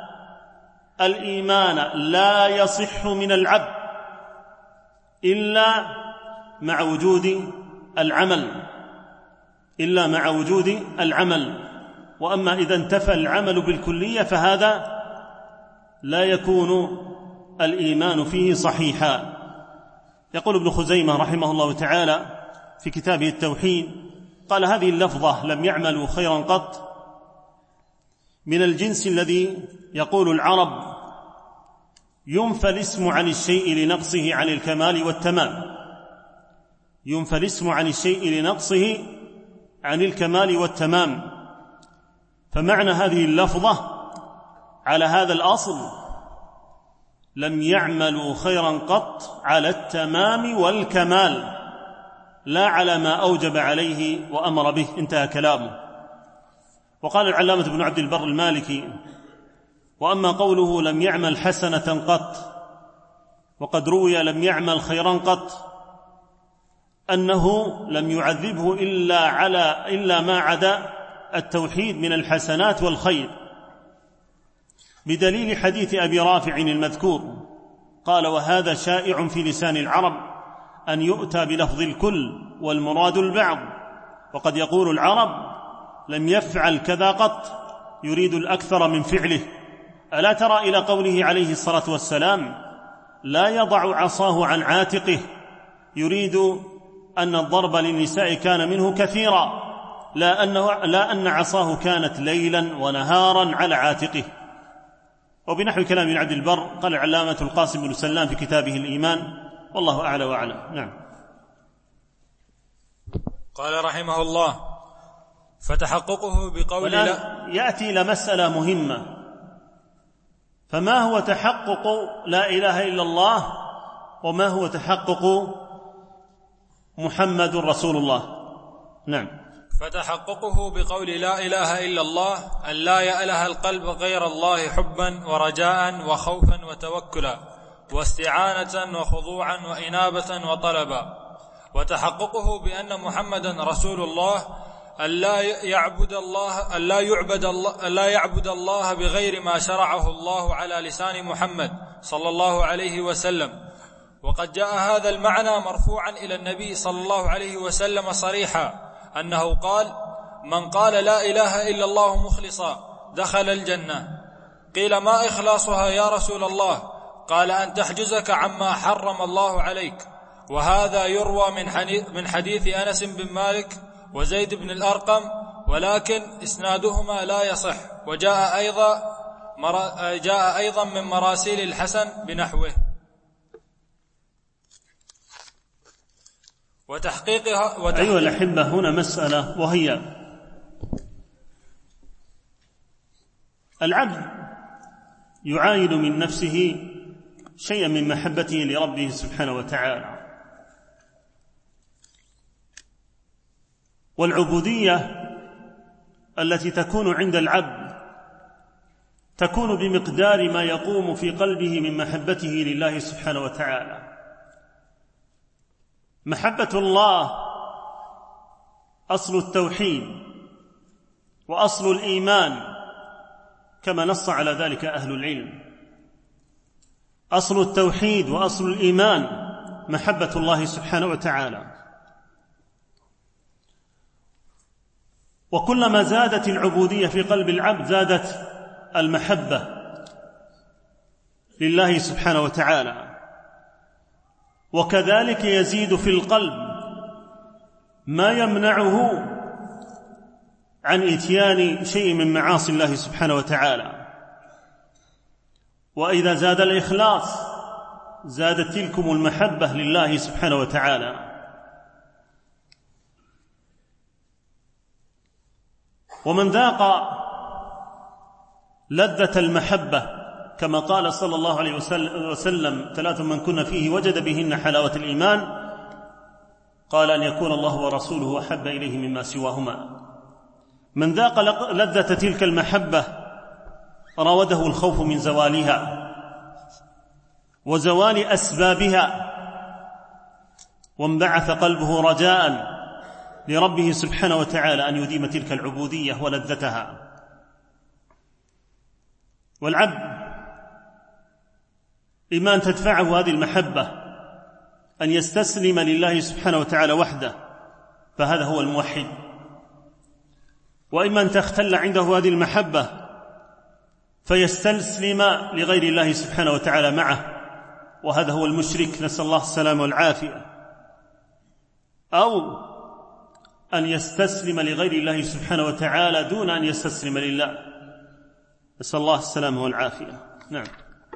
الإيمان لا يصح من العبد إلا مع وجود العمل إلا مع وجود العمل وأما إذا انتفى العمل بالكلية فهذا لا يكون الإيمان فيه صحيحا. يقول ابن خزيمة رحمه الله تعالى في كتابه التوحيد: قال: هذه اللفظة لم يعملوا خيرا قط من الجنس الذي يقول العرب ينفى الاسم عن الشيء لنقصه عن الكمال والتمام ينفى الاسم عن الشيء لنقصه عن الكمال والتمام. فمعنى هذه اللفظة على هذا الأصل: لم يعملوا خيرا قط على التمام والكمال لا على ما أوجب عليه وأمر به. انتهى كلامه. وقال العلامة ابن عبد البر المالكي: وأما قوله لم يعمل حسنة قط وقد روي لم يعمل خيرا قط أنه لم يعذبه إلا على إلا ما عدا التوحيد من الحسنات والخير، بدليل حديث أبي رافع المذكور. قال: وهذا شائع في لسان العرب أن يؤتى بلفظ الكل والمراد البعض، وقد يقول العرب لم يفعل كذا قط يريد الأكثر من فعله. ألا ترى إلى قوله عليه الصلاة والسلام: لا يضع عصاه عن عاتقه، يريد أن الضرب للنساء كان منه كثيرا، لا, أنه لا أن عصاه كانت ليلا ونهارا على عاتقه. وبنحو كلام ابن عبد البر قال العلامة القاسم بن سلام في كتابه الإيمان، والله أعلى وأعلم. نعم. قال رحمه الله: فتحققه بقول لا. يأتي إلى مسألة مهمة: فما هو تحقق لا إله إلا الله وما هو تحقق محمد رسول الله؟ نعم. فتحققه بقول لا إله إلا الله أن لا يأله القلب غير الله حبا ورجاء وخوفا وتوكلا واستعانة وخضوعا وإنابة وطلبا. وتحققه بأن محمدا رسول الله ألا يعبد الله ألا يعبد الله ألا يعبد الله بغير ما شرعه الله على لسان محمد صلى الله عليه وسلم. وقد جاء هذا المعنى مرفوعا إلى النبي صلى الله عليه وسلم صريحا أنه قال: من قال لا إله إلا الله مخلصا دخل الجنة. قيل: ما إخلاصها يا رسول الله؟ قال: أن تحجزك عما حرم الله عليك. وهذا يروى من حديث أنس بن مالك وزيد بن الأرقم، ولكن إسنادهما لا يصح. وجاء أيضا جاء أيضا من مراسيل الحسن بنحوه. وتحقيقها وتحقيق أيها الأحبة، هنا مسألة، وهي العبد يعاين من نفسه شيئا من محبته لربه سبحانه وتعالى، والعبودية التي تكون عند العبد تكون بمقدار ما يقوم في قلبه من محبته لله سبحانه وتعالى. محبة الله أصل التوحيد وأصل الإيمان، كما نص على ذلك أهل العلم. أصل التوحيد وأصل الإيمان محبة الله سبحانه وتعالى. وكلما زادت العبودية في قلب العبد زادت المحبة لله سبحانه وتعالى. وكذلك يزيد في القلب ما يمنعه عن إتيان شيء من معاصي الله سبحانه وتعالى. وإذا زاد الإخلاص زادت تلكم المحبة لله سبحانه وتعالى. ومن ذاق لذة المحبة كما قال صلى الله عليه وسلم: ثلاث من كن فيه وجد بهن حلاوة الإيمان، قال: أن يكون الله ورسوله أحب إليه مما سواهما. من ذاق لذة تلك المحبة راوده الخوف من زوالها وزوال أسبابها، وانبعث قلبه رجاء لربه سبحانه وتعالى أن يديم تلك العبودية ولذتها. والعبد إما أن تدفعه هذه المحبة أن يستسلم لله سبحانه وتعالى وحده، فهذا هو الموحد، وإما أن تختل عنده هذه المحبة فيستسلم لغير الله سبحانه وتعالى معه، وهذا هو المشرك، نسأل الله السلامة والعافية. أو أن يستسلم لغير الله سبحانه وتعالى دون أن يستسلم لله، نسأل الله السلامة والعافية. نعم.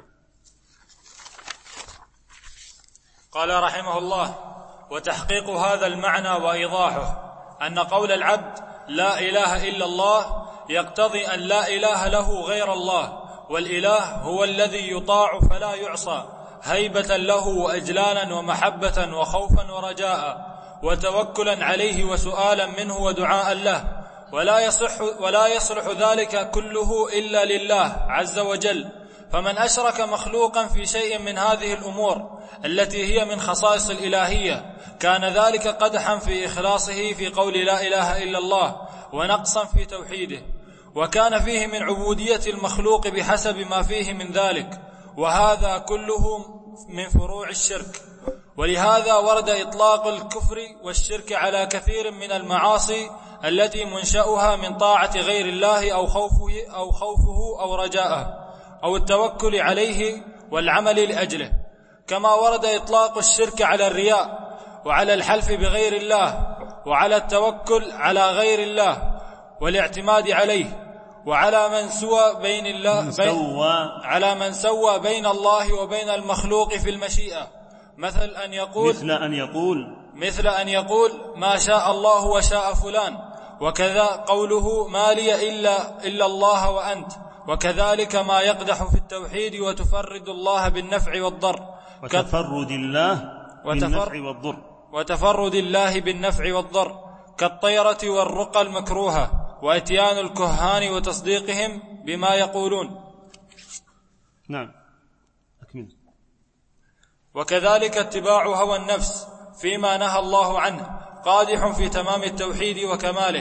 قال رحمه الله: وتحقيق هذا المعنى وإيضاحه أن قول العبد لا إله إلا الله يقتضي أن لا إله له غير الله، والإله هو الذي يطاع فلا يعصى، هيبة له وإجلالا ومحبة وخوفا ورجاء وتوكلا عليه وسؤالا منه ودعاء له، ولا يصح ولا يصلح ذلك كله إلا لله عز وجل. فمن أشرك مخلوقا في شيء من هذه الأمور التي هي من خصائص الإلهية كان ذلك قدحا في إخلاصه في قول لا إله إلا الله، ونقصا في توحيده، وكان فيه من عبودية المخلوق بحسب ما فيه من ذلك، وهذا كله من فروع الشرك. ولهذا ورد إطلاق الكفر والشرك على كثير من المعاصي التي منشأها من طاعة غير الله أو خوفه أو, خوفه أو رجاءه أو التوكل عليه والعمل لأجله، كما ورد إطلاق الشرك على الرياء وعلى الحلف بغير الله وعلى التوكل على غير الله والاعتماد عليه، وعلى من سوى بين الله بين على من سوى بين الله وبين المخلوق في المشيئة، مثل أن يقول مثل أن يقول مثل أن يقول ما شاء الله وشاء فلان، وكذا قوله ما لي إلا إلا الله وأنت، وكذلك ما يقدح في التوحيد وتفرد الله بالنفع والضر وتفرد الله بالنفع والضر وتفرد الله بالنفع والضر كالطيرة والرقى المكروهة وإتيان الكهان وتصديقهم بما يقولون. نعم أكمل. وكذلك اتباع هوى النفس فيما نهى الله عنه قادح في تمام التوحيد وكماله،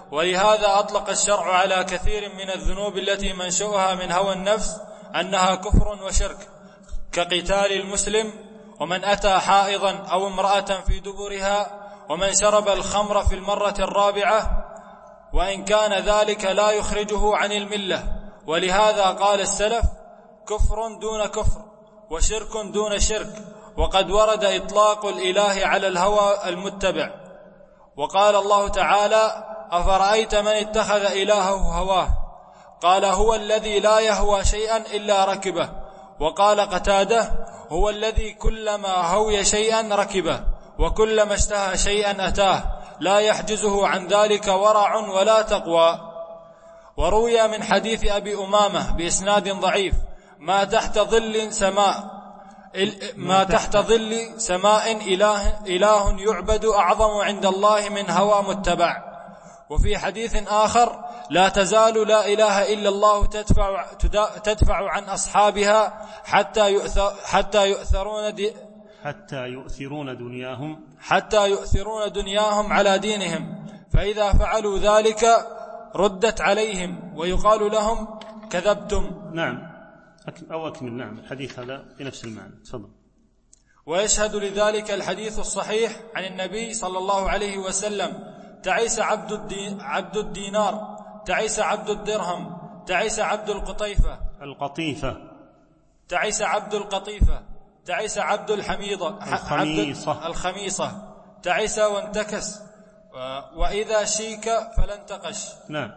ولهذا أطلق الشرع على كثير من الذنوب التي منشأها من هوى النفس أنها كفر وشرك، كقتال المسلم، ومن أتى حائضا أو امرأة في دبرها، ومن شرب الخمر في المرة الرابعة، وإن كان ذلك لا يخرجه عن الملة. ولهذا قال السلف: كفر دون كفر وشرك دون شرك. وقد ورد إطلاق الإله على الهوى المتبع، وقال الله تعالى: أفرأيت من اتخذ إلهه هواه، قال: هو الذي لا يهوى شيئا إلا ركبه. وقال قتادة: هو الذي كلما هوي شيئا ركبه، وكلما اشتهى شيئا أتاه، لا يحجزه عن ذلك ورع ولا تقوى. وروي من حديث أبي أمامة بإسناد ضعيف: ما تحت ظل سماء ما تحت ظل سماء إله, إله يعبد أعظم عند الله من هوى متبع. وفي حديث آخر: لا تزال لا إله إلا الله تدفع, تدفع عن أصحابها حتى يؤثر حتى يؤثرون دي حتى يؤثرون دنياهم حتى يؤثرون دنياهم على دينهم، فإذا فعلوا ذلك ردت عليهم ويقال لهم: كذبتم. نعم، أو أكمل. نعم، الحديث هذا بنفس المعنى. تفضل. ويشهد لذلك الحديث الصحيح عن النبي صلى الله عليه وسلم: تعيس عبد, الدين عبد الدينار، تعيس عبد الدرهم، تعيس عبد القطيفة القطيفة تعيس عبد القطيفة تعيس عبد الحميضة الخميصة الخميصة تعيس وانتكس، وإذا شيك فلانتقش. نعم.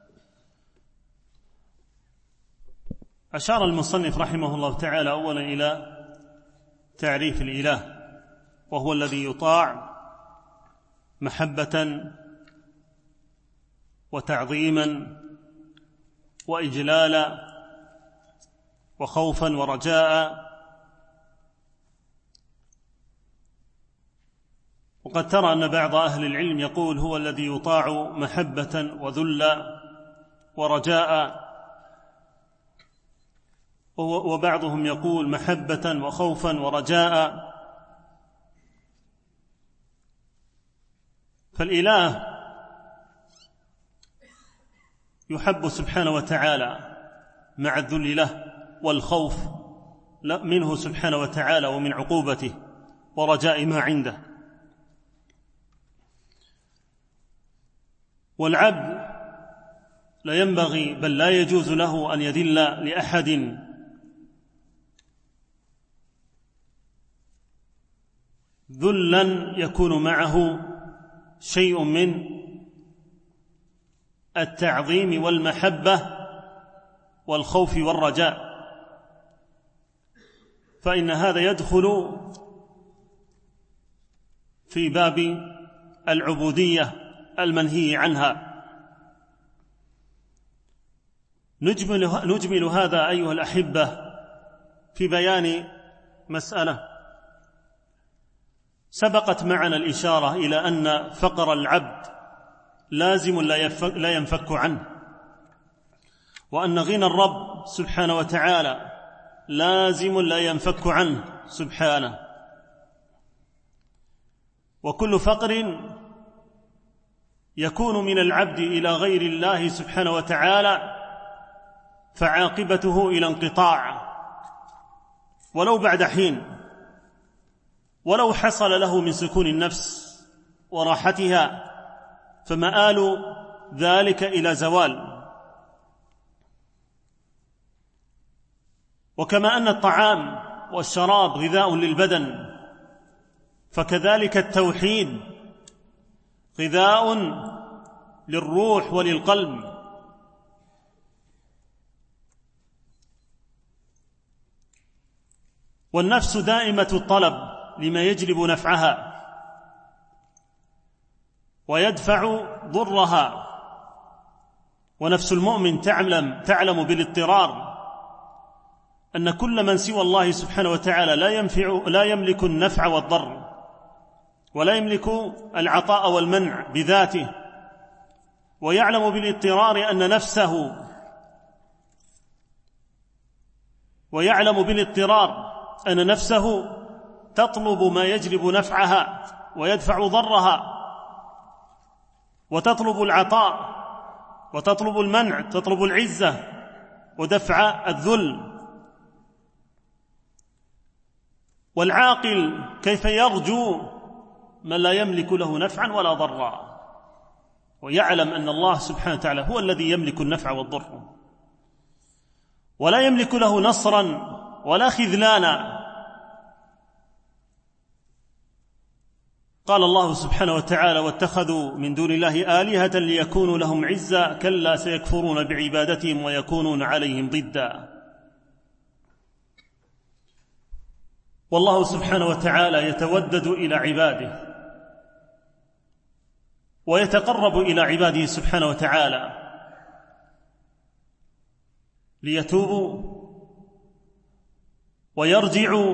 أشار المصنف رحمه الله تعالى أولا إلى تعريف الإله، وهو الذي يطاع محبة وتعظيما وإجلالا وخوفا ورجاء. وقد ترى أن بعض أهل العلم يقول: هو الذي يطاع محبة وذلا ورجاء، وبعضهم يقول محبة وخوفا ورجاء. فالإله يحب سبحانه وتعالى مع الذل له والخوف منه سبحانه وتعالى ومن عقوبته ورجاء ما عنده. والعبد لا ينبغي بل لا يجوز له أن يذل لأحد ذلا يكون معه شيء من التعظيم والمحبة والخوف والرجاء، فإن هذا يدخل في باب العبودية المنهي عنها. نجمل, نجمل هذا أيها الأحبة في بيان مسألة سبقت معنا الإشارة إلى أن فقر العبد لازم لا ينفك عنه، وأن غنى الرب سبحانه وتعالى لازم لا ينفك عنه سبحانه. وكل فقر يكون من العبد إلى غير الله سبحانه وتعالى فعاقبته إلى انقطاع، ولو بعد حين، ولو حصل له من سكون النفس وراحتها فمآل ذلك إلى زوال. وكما أن الطعام والشراب غذاء للبدن، فكذلك التوحيد غذاء للروح وللقلب. والنفس دائمة الطلب لما يجلب نفعها ويدفع ضرها، ونفس المؤمن تعلم, تعلم بالاضطرار أن كل من سوى الله سبحانه وتعالى لا, ينفع لا يملك النفع والضر، ولا يملك العطاء والمنع بذاته، ويعلم بالاضطرار أن نفسه ويعلم بالاضطرار أن نفسه تطلب ما يجلب نفعها ويدفع ضرها، وتطلب العطاء وتطلب المنع، تطلب العزة ودفع الذل. والعاقل كيف يرجو من لا يملك له نفعا ولا ضرا، ويعلم أن الله سبحانه وتعالى هو الذي يملك النفع والضر، ولا يملك له نصرا ولا خذلانا. قال الله سبحانه وتعالى: واتخذوا من دون الله آلهة ليكونوا لهم عزا كلا سيكفرون بعبادتهم ويكونون عليهم ضدا. والله سبحانه وتعالى يتودد إلى عباده ويتقرب إلى عباده سبحانه وتعالى ليتوبوا ويرجعوا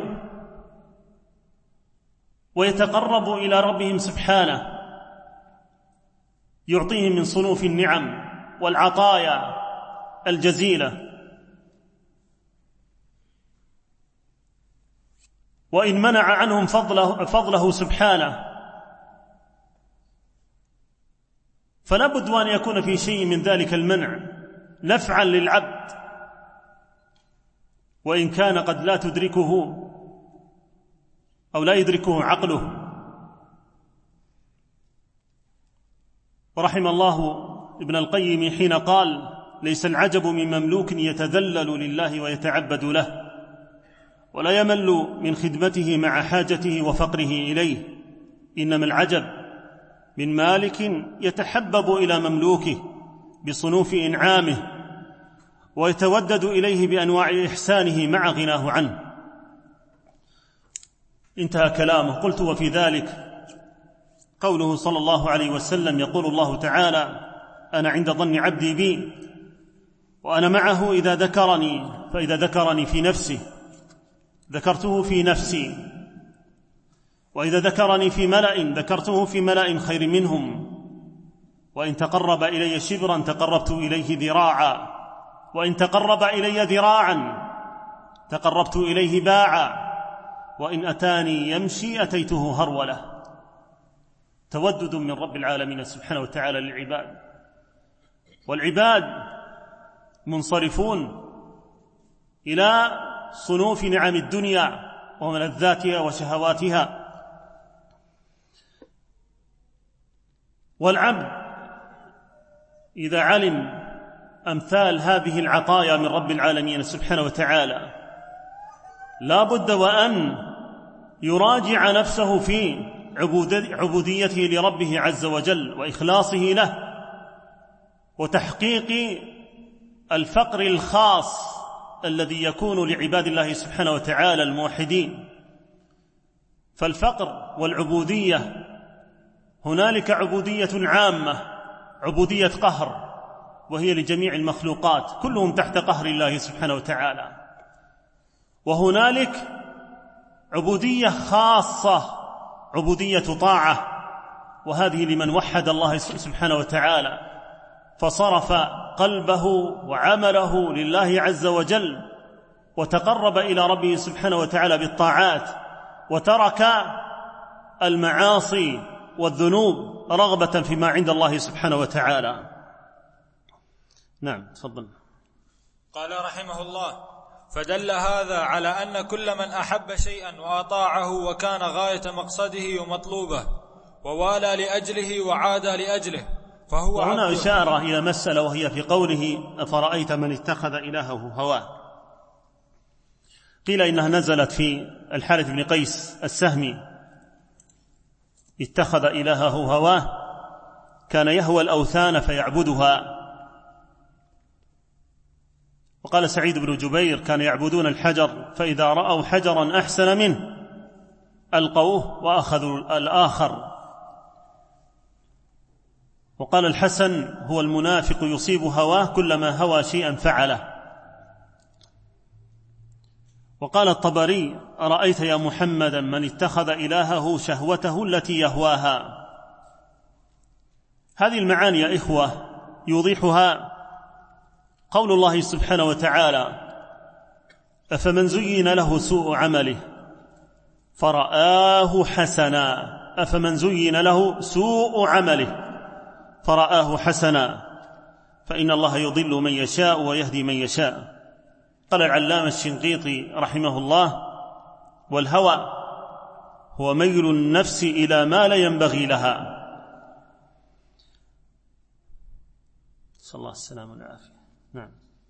ويتقربوا إلى ربهم سبحانه، يعطيهم من صنوف النعم والعطايا الجزيلة. وإن منع عنهم فضله, فضله سبحانه فلا بد أن يكون في شيء من ذلك المنع نفعا للعبد، وإن كان قد لا تدركه أو لا يدركه عقله. ورحم الله ابن القيم حين قال: ليس العجب من مملوك يتذلل لله ويتعبد له ولا يمل من خدمته مع حاجته وفقره إليه، إنما العجب من مالك يتحبب إلى مملوكه بصنوف إنعامه ويتودد إليه بأنواع إحسانه مع غناه عنه. انتهى كلامه. قلت: وفي ذلك قوله صلى الله عليه وسلم: يقول الله تعالى: أنا عند ظن عبدي بي وأنا معه إذا ذكرني، فإذا ذكرني في نفسه ذكرته في نفسي، وإذا ذكرني في ملأ ذكرته في ملأ خير منهم، وإن تقرب إلي شبرا تقربت إليه ذراعا، وإن تقرب إلي ذراعا تقربت إليه باعا، وإن أتاني يمشي أتيته هرولة. تودد من رب العالمين سبحانه وتعالى للعباد، والعباد منصرفون إلى صنوف نعم الدنيا وملذاتها وشهواتها. والعبد إذا علم أمثال هذه العطايا من رب العالمين سبحانه وتعالى لا بد وأن يراجع نفسه في عبوديته لربه عز وجل وإخلاصه له وتحقيق الفقر الخاص الذي يكون لعباد الله سبحانه وتعالى الموحدين. فالفقر والعبودية هنالك عبودية عامة، عبودية قهر، وهي لجميع المخلوقات كلهم تحت قهر الله سبحانه وتعالى. وهنالك عبودية خاصة، عبودية طاعة، وهذه لمن وحد الله سبحانه وتعالى فصرف قلبه وعمله لله عز وجل وتقرب إلى ربه سبحانه وتعالى بالطاعات وترك المعاصي والذنوب رغبة فيما عند الله سبحانه وتعالى. نعم تفضل. قال رحمه الله: فدل هذا على أن كل من أحب شيئا وأطاعه وكان غاية مقصده ومطلوبه ووالى لأجله وعاد لأجله فهو عبد. وهنا إشارة إلى مسألة، وهي في قوله: أفرأيت من اتخذ إلهه هواه. قيل إنها نزلت في الحارث بن قيس السهمي، اتخذ إلهه هواه، كان يهوى الأوثان فيعبدها. وقال سعيد بن جبير: كان يعبدون الحجر فإذا رأوا حجرا أحسن منه ألقوه وأخذوا الآخر. وقال الحسن: هو المنافق يصيب هواه كلما هوى شيئا فعله. وقال الطبري: أرأيت يا محمدا من اتخذ إلهه شهوته التي يهواها. هذه المعاني يا إخوة يوضحها قول الله سبحانه وتعالى: أفمن زين له سوء عمله فرآه حسنا. أفمن زين له سوء عمله فرآه حسنا، فإن الله يضل من يشاء ويهدي من يشاء. قال العلامة الشنقيطي رحمه الله: والهوى هو ميل النفس إلى ما لا ينبغي لها. صلى الله السلام والعافية. نعم.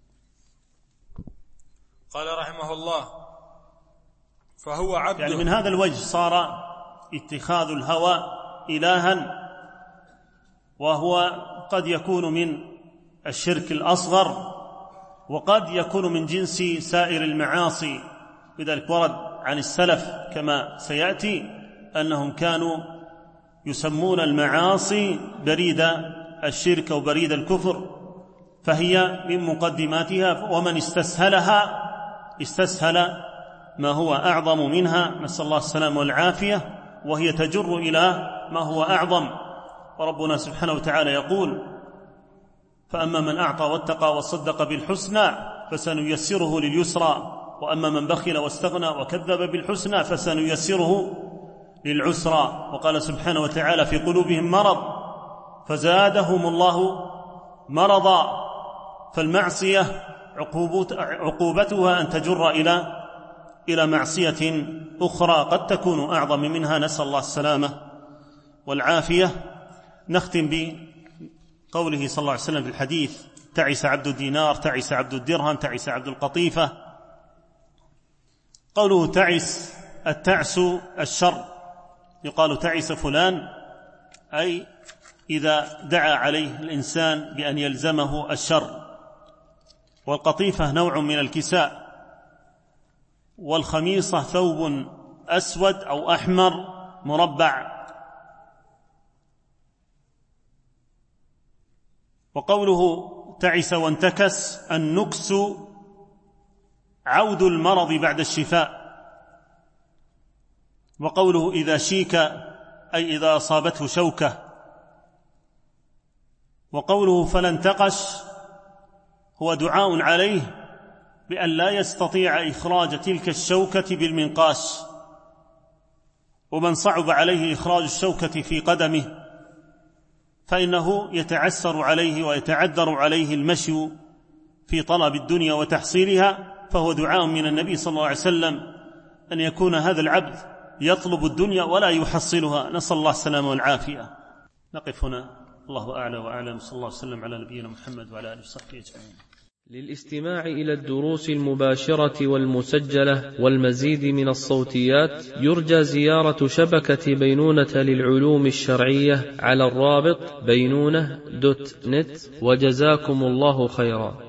قال رحمه الله: فهو عبد، يعني من هذا الوجه صار اتخاذ الهوى إلها، وهو قد يكون من الشرك الأصغر، وقد يكون من جنس سائر المعاصي. لذلك ورد عن السلف كما سيأتي أنهم كانوا يسمون المعاصي بريد الشرك أو بريد الكفر، فهي من مقدماتها، ومن استسهلها استسهل ما هو أعظم منها، نسأل الله السلامة والعافية، وهي تجر إلى ما هو أعظم. وربنا سبحانه وتعالى يقول: فأما من أعطى واتقى وصدق بالحسنى فسنيسره لليسرى، وأما من بخل واستغنى وكذب بالحسنى فسنيسره للعسرى. وقال سبحانه وتعالى: في قلوبهم مرض فزادهم الله مرضا. فالمعصية عقوبتها أن تجر إلى إلى معصية أخرى قد تكون أعظم منها، نسأل الله السلامة والعافية. نختم بقوله صلى الله عليه وسلم في الحديث: تعس عبد الدينار، تعس عبد الدرهم، تعس عبد القطيفة. قوله تعس، التعس الشر، يقال تعس فلان أي إذا دعا عليه الإنسان بأن يلزمه الشر. والقطيفة نوع من الكساء، والخميصة ثوب أسود أو أحمر مربع. وقوله تعس وانتكس، النكس عود المرض بعد الشفاء. وقوله إذا شيك أي إذا أصابته شوكة. وقوله فلا انتقش هو دعاء عليه بأن لا يستطيع إخراج تلك الشوكة بالمنقاش. ومن صعب عليه إخراج الشوكة في قدمه فإنه يتعسر عليه ويتعذر عليه المشي في طلب الدنيا وتحصيلها، فهو دعاء من النبي صلى الله عليه وسلم أن يكون هذا العبد يطلب الدنيا ولا يحصلها، نسأل الله السلامة والعافية. نقف هنا، الله أعلى وأعلم، صلى الله عليه وسلم على نبينا محمد وعلى آله وصحبه أجمعين. للاستماع إلى الدروس المباشرة والمسجلة والمزيد من الصوتيات يرجى زيارة شبكة بينونة للعلوم الشرعية على الرابط بينونة دوت نت، وجزاكم الله خيرا.